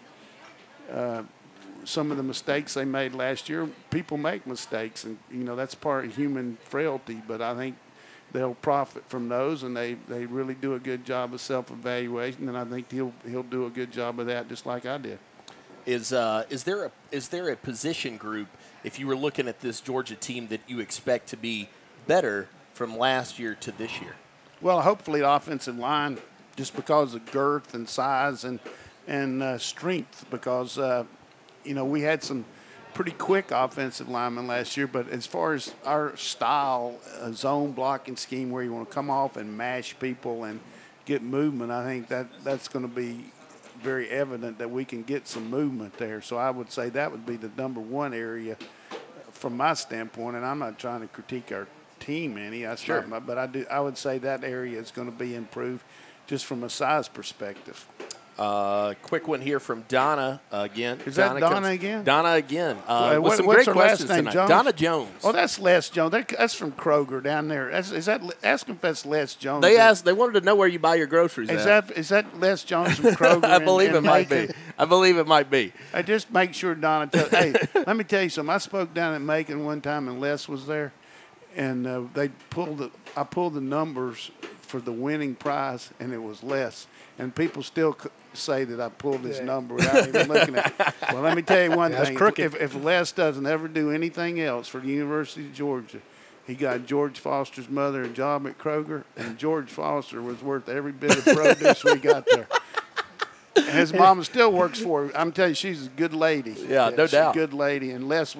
some of the mistakes they made last year, people make mistakes, and, you know, that's part of human frailty, but I think they'll profit from those, and they really do a good job of self-evaluation, and I think he'll do a good job of that, just like I did. Is there a position group, if you were looking at this Georgia team, that you expect to be better from last year to this year? Well, hopefully the offensive line, just because of girth and size and strength, because you know, we had some pretty quick offensive linemen last year, but as far as our style, zone blocking scheme where you want to come off and mash people and get movement, I think that's going to be very evident that we can get some movement there. So I would say that would be the number one area from my standpoint, and I'm not trying to critique our team any. Sure. But I would say that area is going to be improved just from a size perspective. Quick one here from Donna again. Is that Donna again? Donna again. With what's some great her last questions name, tonight. Jones? Donna Jones. Oh, that's Les Jones. That's from Kroger down there. Ask them if that's Les Jones. They wanted to know where you buy your groceries. Is that Les Jones from Kroger? I believe it might Macon? be. I believe it might be. I just make sure Donna tells. Hey, let me tell you something. I spoke down at Macon one time, and Les was there, and I pulled the numbers for the winning prize, and it was Les. And people still say that I pulled his number without even looking at it. Well, let me tell you one thing. If Les doesn't ever do anything else for the University of Georgia, he got George Foster's mother a job at Kroger, and George Foster was worth every bit of produce we got there. And his mama still works for her. I'm telling you, she's a good lady. Yeah, no she's doubt. A good lady. And Les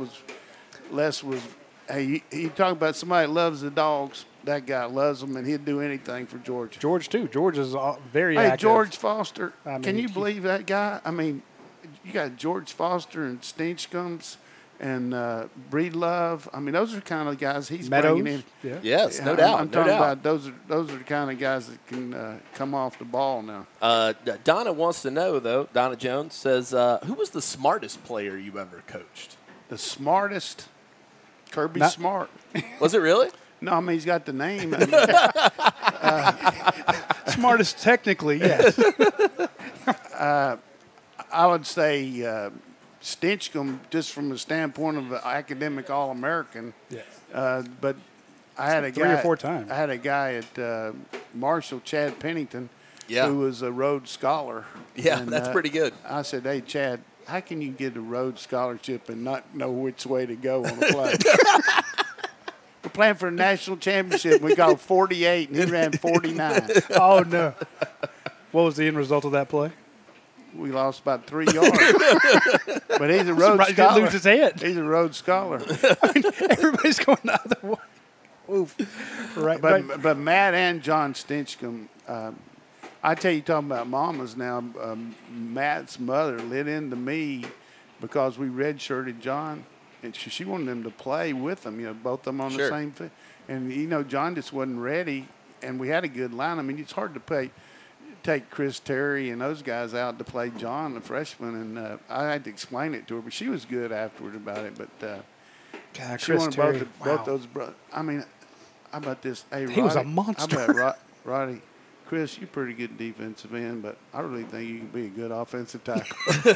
was hey, you talk about somebody that loves the dogs. That guy loves them, and he'd do anything for Georgia. George, too. George is very active. Hey, George Foster. Can you believe that guy? I mean, you got George Foster and Stinchcombs and Breedlove. I mean, those are the kind of guys he's bringing in. Yeah. Yes, no doubt. I'm talking about those are the kind of guys that can come off the ball now. Donna wants to know, though, Donna Jones says, who was the smartest player you ever coached? The smartest? Kirby Smart. Was it really? No, I mean, he's got the name. Smartest technically, yes. I would say Stinchcomb, just from the standpoint of an academic All-American. Yes. But I had a guy. 3 or 4 times. I had a guy at Marshall, Chad Pennington, who was a Rhodes Scholar. Yeah, and, that's pretty good. I said, hey, Chad, how can you get a Rhodes Scholarship and not know which way to go on the play? We're playing for a national championship. We got 48, and he ran 49. Oh, no. What was the end result of that play? we lost about 3 yards. But he's a Rhodes Surprised he didn't Scholar. lose his head. He's a Rhodes Scholar. Everybody's going the other way. Oof. Right. But Matt and John Stinchcomb, I tell you, talking about mamas now, Matt's mother lit into me because we redshirted John, and she wanted him to play with them, both of them on the same field. And, John just wasn't ready, and we had a good line. I mean, it's hard to take Chris Terry and those guys out to play John, the freshman, and I had to explain it to her, but she was good afterward about it. But God, she Chris wanted Terry, both those brothers. I mean, how about this? Hey, he was a Roddy, monster. How about Roddy? Chris, you're pretty good defensive end, but I really think you can be a good offensive tackle.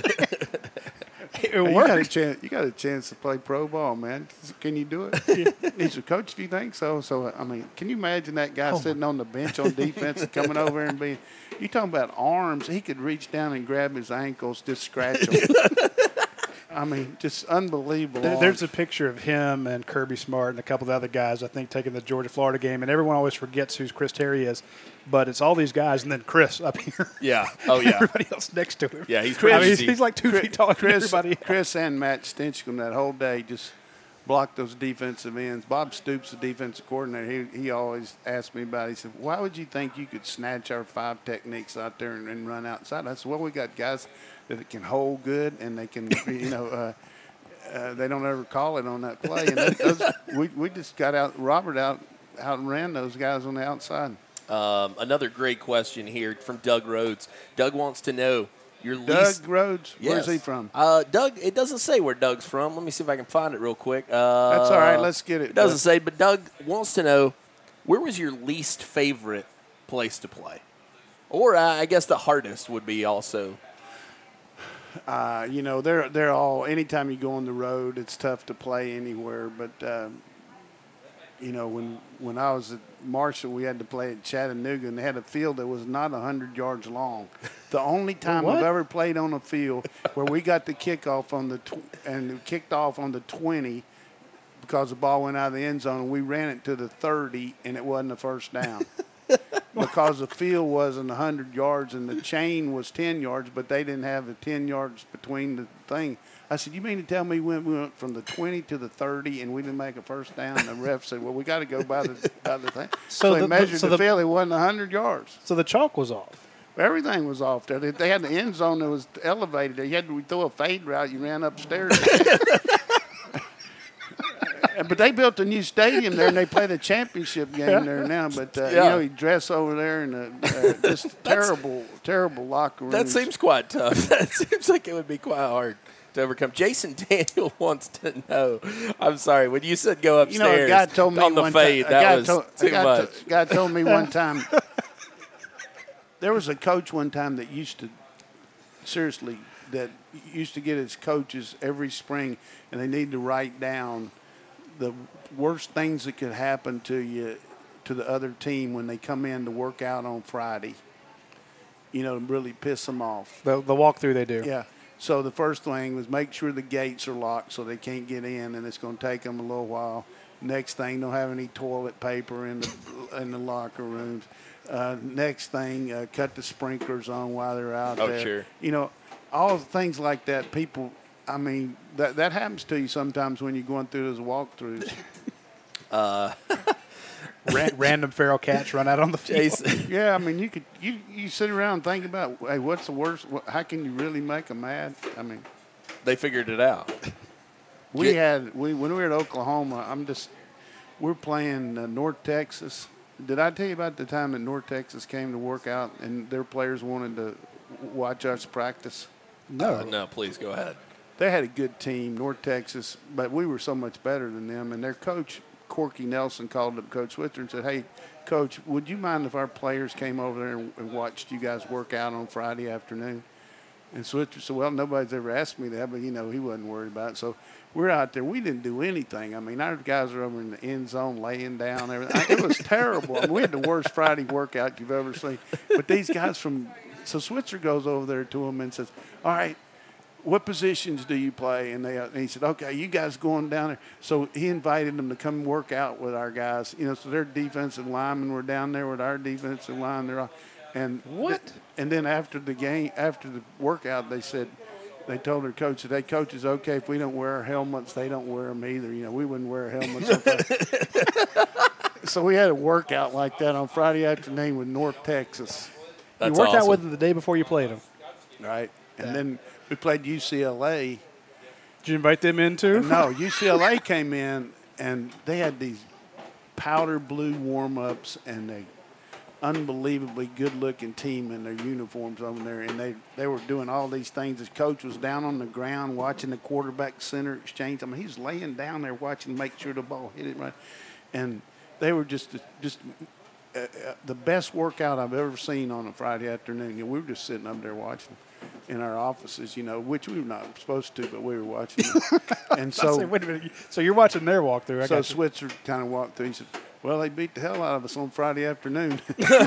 It worked. You got a chance to play pro ball, man. Can you do it? He said, Coach, if you think so. So, I mean, can you imagine that guy sitting on the bench on defense and coming over and being – you talking about arms. He could reach down and grab his ankles, just scratch them. I mean, just unbelievable. There's a picture of him and Kirby Smart and a couple of other guys, I think, taking the Georgia-Florida game, and everyone always forgets who Chris Terry is. But it's all these guys and then Chris up here. Yeah. Oh, yeah. Everybody else next to him. Yeah, he's I mean, crazy. he's like 2 feet taller than everybody. Chris and Matt Stinchcomb that whole day just blocked those defensive ends. Bob Stoops, the defensive coordinator, he always asked me about it. He said, why would you think you could snatch our 5 techniques out there and run outside? I said, well, we got guys that can hold good and they can, they don't ever call it on that play. And we just got out, Robert out and ran those guys on the outside. Another great question here from Doug Rhodes. Doug wants to know your Doug Rhodes? Yes. Where's he from? Doug, it doesn't say where Doug's from. Let me see if I can find it real quick. That's all right. Let's get it. It doesn't say, but Doug wants to know, where was your least favorite place to play? Or I guess the hardest would be also. They're all, anytime you go on the road, it's tough to play anywhere. But, when I was at Marshall, we had to play at Chattanooga, and they had a field that was not 100 yards long. The only time I've ever played on a field where we got the kickoff on and kicked off on the 20 because the ball went out of the end zone, and we ran it to the 30, and it wasn't a first down. Because the field wasn't 100 yards and the chain was 10 yards, but they didn't have the 10 yards between the thing. I said, you mean to tell me we went from the 20 to the 30 and we didn't make a first down? And the ref said, well, we got to go by the thing. So they measured the field. It wasn't 100 yards. So the chalk was off. Everything was off there. They had the end zone that was elevated. You had to throw a fade route. You ran upstairs. But they built a new stadium there, and they play the championship game there now. But, you dress over there and just terrible locker rooms. That seems quite tough. That seems like it would be quite hard to overcome. Jason Daniel wants to know. I'm sorry, when you said go upstairs a guy told me on the fade, that was too much. A guy told me one time, there was a coach one time that used to get his coaches every spring, and they need to write down the worst things that could happen to you, to the other team when they come in to work out on Friday, really piss them off. The walkthrough they do. Yeah. So the first thing was make sure the gates are locked so they can't get in, and it's going to take them a little while. Next thing, don't have any toilet paper in the locker rooms. Next thing, cut the sprinklers on while they're out there. Sure. All things like that, people – I mean, that happens to you sometimes when you're going through those walkthroughs. Random feral cats run out on the field. Yeah, I mean, you sit around and think about, hey, what's the worst? How can you really make them mad? I mean, they figured it out. When we were at Oklahoma, we're playing North Texas. Did I tell you about the time that North Texas came to work out and their players wanted to watch us practice? No, please go ahead. They had a good team, North Texas, but we were so much better than them. And their coach, Corky Nelson, called up Coach Switzer and said, hey, Coach, would you mind if our players came over there and watched you guys work out on Friday afternoon? And Switzer said, well, nobody's ever asked me that, but, he wasn't worried about it. So we're out there. We didn't do anything. I mean, our guys are over in the end zone laying down. Everything. It was terrible. I mean, we had the worst Friday workout you've ever seen. But these guys so Switzer goes over there to them and says, all right, what positions do you play? And he said, okay, you guys going down there. So he invited them to come work out with our guys. So their defensive linemen were down there with our defensive line. And What? And then after the game, after the workout, they told their coach that, hey, coach, it's okay if we don't wear our helmets. They don't wear them either. We wouldn't wear helmets. So we had a workout like that on Friday afternoon with North Texas. You worked out with them the day before you played them. Right. And then we played UCLA. Did you invite them in too? No, UCLA came in, and they had these powder blue warm-ups and a unbelievably good-looking team in their uniforms over there. And they were doing all these things. The coach was down on the ground watching the quarterback center exchange. I mean, he was laying down there watching to make sure the ball hit it right. And they were just the best workout I've ever seen on a Friday afternoon. We were just sitting up there watching in our offices, which we were not supposed to, but we were watching it. And so, wait a minute. So you're watching their walkthrough. So Switzer kind of walked through. He said, well, they beat the hell out of us on Friday afternoon.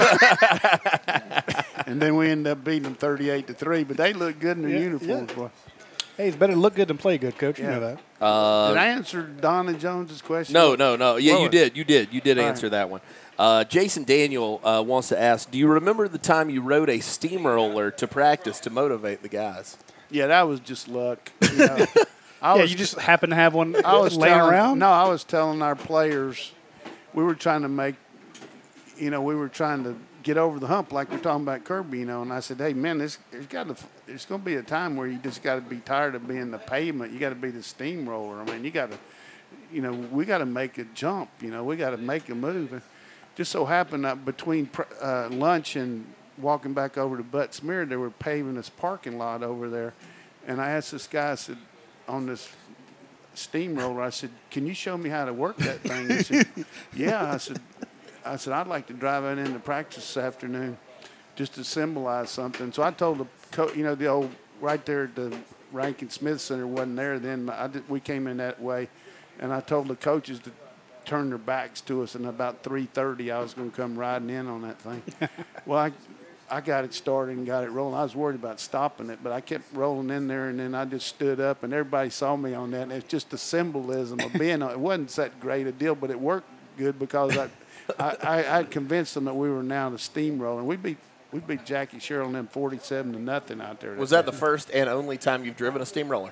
And then we ended up beating them 38-3, but they looked good in their uniforms. Boy. Hey, it's better to look good than play good, Coach. You know that. Did I answer Donna Jones's question? No. Yeah, Well, you did. You did all answer right. that one. Jason Daniel wants to ask, do you remember the time you rode a steamroller to practice to motivate the guys? Yeah, that was just luck. You just happened to have one laying around? No, I was telling our players we were trying to make, we were trying to get over the hump like we're talking about Kirby, and I said, hey, man, there's going to be a time where you just got to be tired of being the pavement. You got to be the steamroller. I mean, you got to, we got to make a jump. We got to make a move. And just so happened that between lunch and walking back over to Butts-Mehre, they were paving this parking lot over there. And I asked this guy, I said, on this steamroller, I said, can you show me how to work that thing? He said, yeah. I said, I'd like to drive it into practice this afternoon just to symbolize something. So I told the coach, the old right there at the Rankin Smith Center wasn't there then. We came in that way, and I told the coaches to turn their backs to us, and about 3:30 I was going to come riding in on that thing. Well, I got it started and got it rolling. I was worried about stopping it, but I kept rolling in there, and then I just stood up, and everybody saw me on that. And it's just the symbolism of being on it. It wasn't that great a deal, but it worked good because I convinced them that we were now the steamroller. And we beat Jackie Sherrill and them 47-0 out there. Was that the first and only time you've driven a steamroller?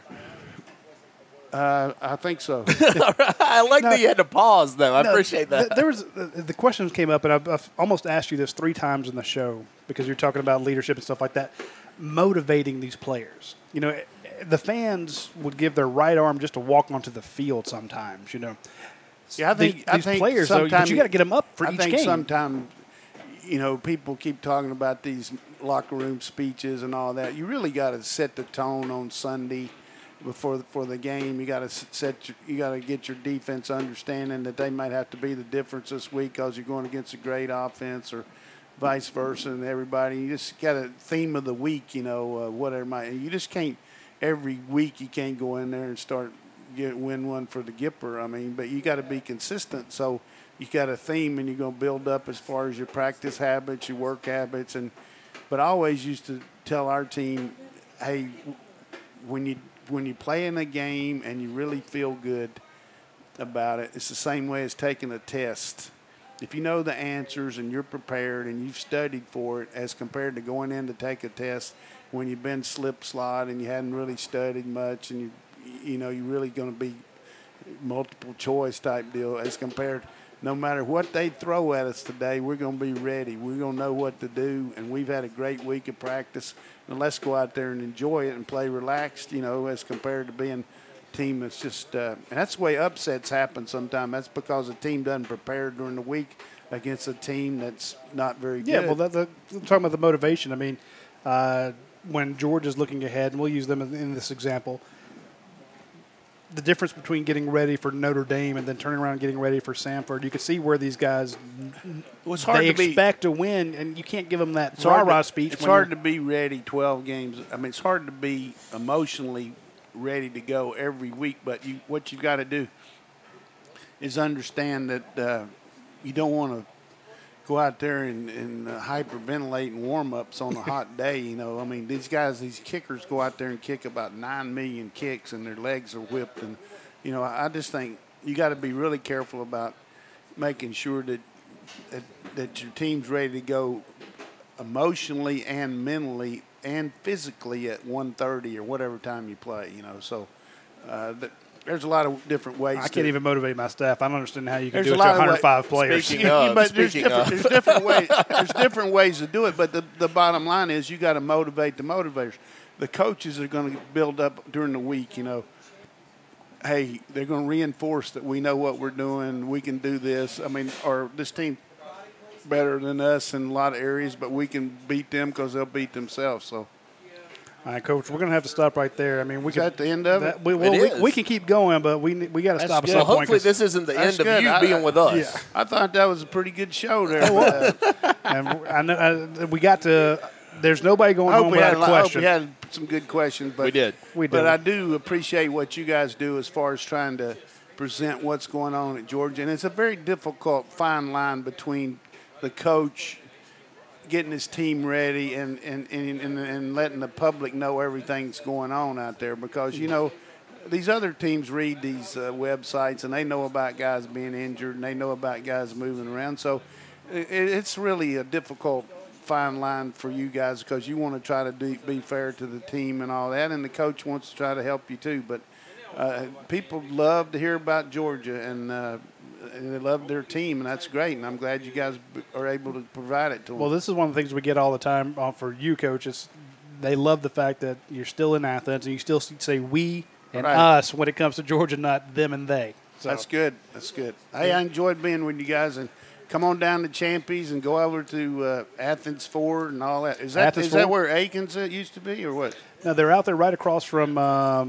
I think so. I like that you had to pause, though. I appreciate that. There was the questions came up, and I've almost asked you this 3 times in the show because you're talking about leadership and stuff like that, motivating these players. The fans would give their right arm just to walk onto the field sometimes. Yeah, I think these players, though, but you got to get them up for each game. I think sometimes, people keep talking about these locker room speeches and all that. You really got to set the tone on Sunday before the game. You got to get your defense understanding that they might have to be the difference this week because you're going against a great offense or vice versa, and everybody. You just got a theme of the week, whatever. You just can't every week. You can't go in there and start win one for the Gipper. I mean, but you got to be consistent. So you got a theme, and you're going to build up as far as your practice habits, your work habits, but I always used to tell our team, hey, when you play in a game and you really feel good about it, it's the same way as taking a test. If you know the answers and you're prepared and you've studied for it as compared to going in to take a test when you've been slip-slide and you hadn't really studied much and you're really going to be multiple choice type deal as compared, no matter what they throw at us today, we're going to be ready. We're going to know what to do, and we've had a great week of practice. And let's go out there and enjoy it and play relaxed, as compared to being a team that's just and that's the way upsets happen sometimes. That's because a team doesn't prepare during the week against a team that's not very good. Yeah, well, talking about the motivation, I mean, when George is looking ahead, and we'll use them in this example, the difference between getting ready for Notre Dame and then turning around and getting ready for Samford, you can see where these guys expect to win, and you can't give them that rah-rah speech. It's hard to be ready 12 games. I mean, it's hard to be emotionally ready to go every week, but what you've got to do is understand that you don't want to go out there and hyperventilate and warm-ups on a hot day, I mean, these kickers go out there and kick about 9 million kicks, and their legs are whipped. And, I just think you got to be really careful about making sure that your team's ready to go emotionally and mentally and physically at 1:30 or whatever time you play. So there's a lot of different ways. I can't even motivate my staff. I don't understand how you can There's do it a to lot of 105 players. But there's different ways. There's different ways to do it. But the bottom line is you got to motivate the motivators. The coaches are going to build up during the week. Hey, they're going to reinforce that we know what we're doing. We can do this. Or this team better than us in a lot of areas, but we can beat them because they'll beat themselves. So. All right, Coach, we're going to have to stop right there. Is that the end of it? We can keep going, but we got to stop at some Well, point. hopefully this isn't the end of good. you being with us. Yeah. I thought that was a pretty good show there. And I know we got to. There's nobody going home without a question. We had some good questions, but We did. But I do appreciate what you guys do as far as trying to present what's going on at Georgia, and it's a very difficult fine line between the coach getting his team ready and letting the public know everything's going on out there, because these other teams read these websites and they know about guys being injured and they know about guys moving around. So it's really a difficult fine line for you guys, because you want to try to be fair to the team and all that, and the coach wants to try to help you too. But people love to hear about Georgia, and they love their team, and that's great. And I'm glad you guys are able to provide it to them. Well, this is one of the things we get all the time for you, coaches. They love the fact that you're still in Athens and you still say we and us when it comes to Georgia, not them and they. So. That's good. That's good. Hey, I enjoyed being with you guys, and come on down to Champies and go over to Athens Ford and all that. Is that where Aikens used to be, or what? No, they're out there right across from.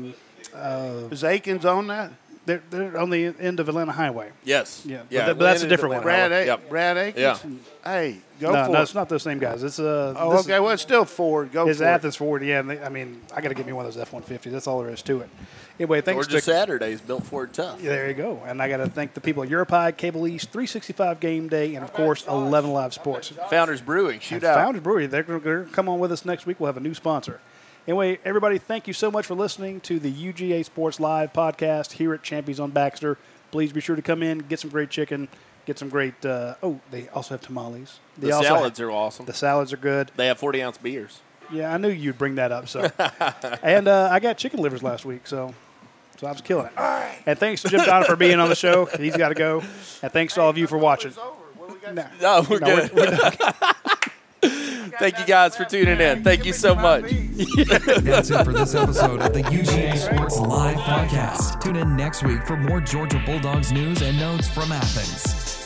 Is Aikens on that? They're on the end of Atlanta Highway. Yes. Yeah. But that's a different one. Brad Aikens? Yeah. Hey, go for it. No, it's not those same guys. It's okay. Well, it's still Ford. Go for it. It's Athens Ford. Yeah. I got to get me one of those F-150s. That's all there is to it. Anyway, thanks Georgia Saturdays built Ford tough. Yeah, there you go. And I got to thank the people at Europie, Cable East, 365 Game Day, and of course 11 Live Sports. Founders Brewing. Shoot and out. Founders Brewery. They're going to come on with us next week. We'll have a new sponsor. Anyway, everybody, thank you so much for listening to the UGA Sports Live podcast here at Champions on Baxter. Please be sure to come in, get some great chicken, get some great they also have tamales. The salads are awesome. The salads are good. They have 40-ounce beers. Yeah, I knew you'd bring that up. So, and I got chicken livers last week, so I was killing it. All right. And thanks to Jim Donner for being on the show. He's got to go. And thanks to all of you for watching. No, we're good. We're done. Thank you guys for tuning in. Thank you so much. That's it for this episode of the UGA Sports Live podcast. Tune in next week for more Georgia Bulldogs news and notes from Athens.